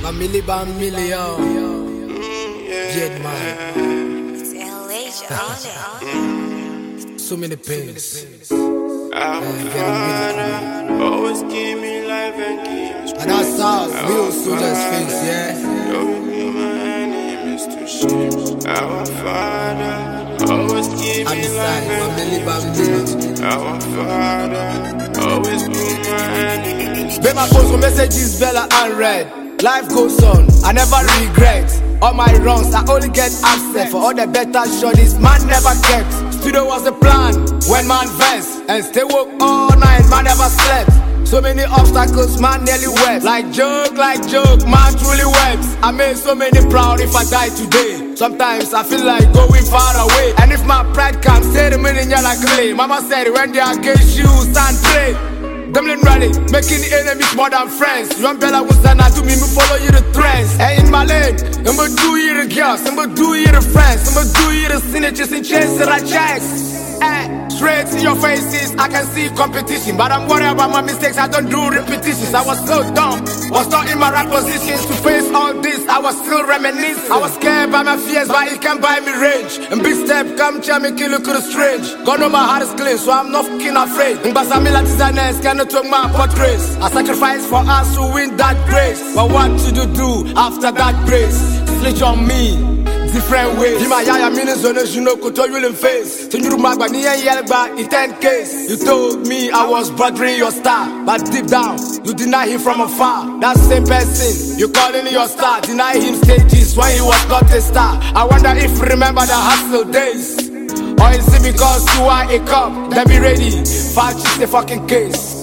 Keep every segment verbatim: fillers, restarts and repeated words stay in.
A milli by million. Jet man. It's L H on it. So many pains. Our Father, always give me life and give me And that's how real soldiers face, yeah. Don't be my enemies to shame. Our Father, always give I'm me inside, life my and milli by million. Our Father, always be my enemies. When my post messages Bella unread, life goes on, I never regret. All my wrongs, I only get upset. For all the better shorties, man never kept. Studio was the plan, when man vests. And stay woke all night, man never slept. So many obstacles, man nearly wept. Like joke, like joke, man truly wept. I made so many proud if I die today. Sometimes I feel like going far away. And if my pride can stay the minute you're like clay. Mama said when they are against you, stand pray. Dumbling rally, making enemies more than friends. You want Bella was done, I do me, me follow you the trends. Hey, in my lane, I'ma do you the girls, I'ma do you the friends, I'ma do you the signatures and chains that I checks. Hey, straight in your faces, I can see competition. But I'm worried about my mistakes, I don't do repetitions. I was so dumb, was not in my right positions to face all this. I was still reminiscing. I was scared by my fears, but it can buy me range. And big step, come check me, kill you, could strange. God know my heart is clean, so I'm not fucking afraid. And Basamila designers cannot talk my portraits. I sacrifice for us to win that grace. But what should you do after that grace? Switch on me. Different ways. You my yaya minutes on us, you know, could tell you in face. To you, my bunny and yell back in ten case. You told me I was bothering your star, but deep down, you deny him from afar. That same person, you calling your star, deny him stages when he was not a star. I wonder if you remember the hustle days. Or is it because you are a cop? Then be ready, fight is the fucking case.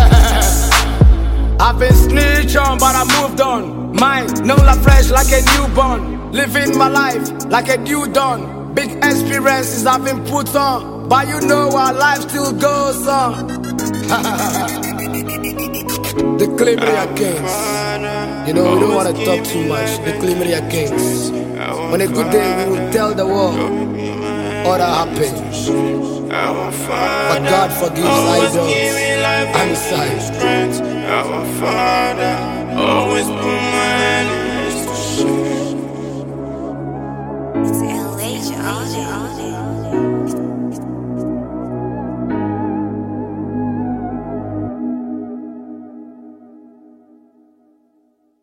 I've been snitch on, but I moved on. Mine, no la fresh like a newborn. Living my life like a new dawn. Big experiences I've been put on, but you know our life still goes on. The claim they are kings. You know, we don't want to talk too much. The claim they are kings. On a good day, we will tell the world all that happened. But God forgives idols and sides. Our Father, always put my enemies to shame. It's L H on it.